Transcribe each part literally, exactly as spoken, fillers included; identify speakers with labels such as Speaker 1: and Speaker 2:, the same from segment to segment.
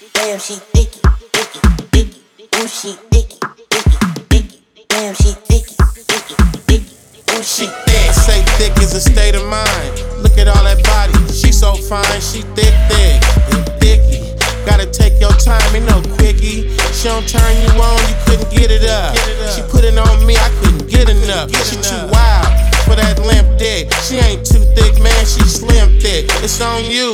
Speaker 1: Damn, she thicky, thicky, thicky. Ooh, she thicky, thicky, thicky. Damn, she thicky, thicky, thicky. Ooh, she thick.
Speaker 2: I say thick is a state of mind. Look at all that body, she so fine. She thick, thick, thicky. Gotta take your time, ain't no quickie. She don't turn you on, you couldn't get it up. She put it on me, I couldn't get enough. She too wild for that limp dick. She ain't too thick, man, she slim thick. It's on you,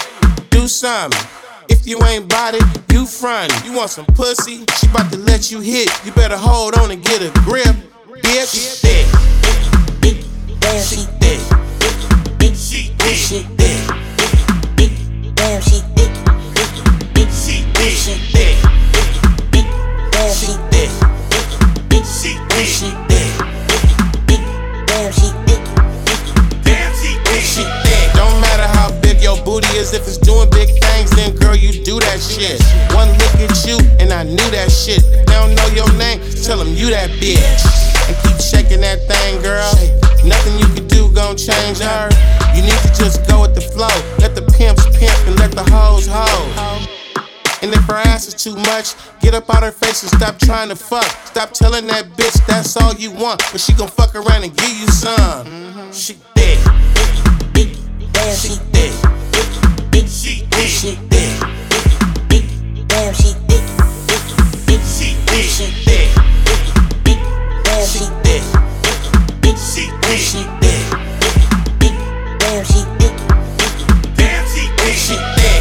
Speaker 2: do something. If you ain't bought it, you frontin'. You want some pussy, she bout to let you hit. You better hold on and get a grip, bitch. She thick,
Speaker 1: thicky, damn, she thick, thicky, thicky. She thick, she thick, thicky, thicky. Damn, she thick, thicky, thicky. She thick, she thick, thicky, thicky. Damn, she thick, thicky, thicky. She thick, she thick, thicky, thicky. Damn, she thick, thicky. Damn, she thick, she thick.
Speaker 2: Don't matter how big your booty is, if it's doing big things, then girl, you do that shit. One look at you, and I knew that shit. If they don't know your name, tell them you that bitch. And keep shaking that thing, girl. Nothing you can do gon' change her. You need to just go with the flow. Let the pimps pimp and let the hoes hoe. And if her ass is too much, get up out her face and stop trying to fuck. Stop telling that bitch that's all you want, but she gon' fuck around and give you some. Mm-hmm. She thick,
Speaker 1: thicky, damn, she thick, thicky, thicky. She thick, she thick, thicky, thicky. Damn, she thick, thicky, thicky. She thick, she thick, thicky, thicky. Damn, she thick, thicky, thicky. She thick, she thick, thicky, thicky. Damn, she thick, thicky. Damn, she thick, she thick.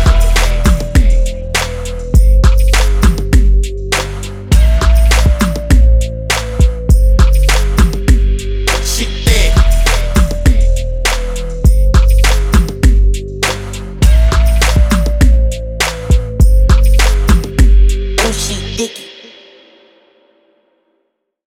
Speaker 1: Thicky.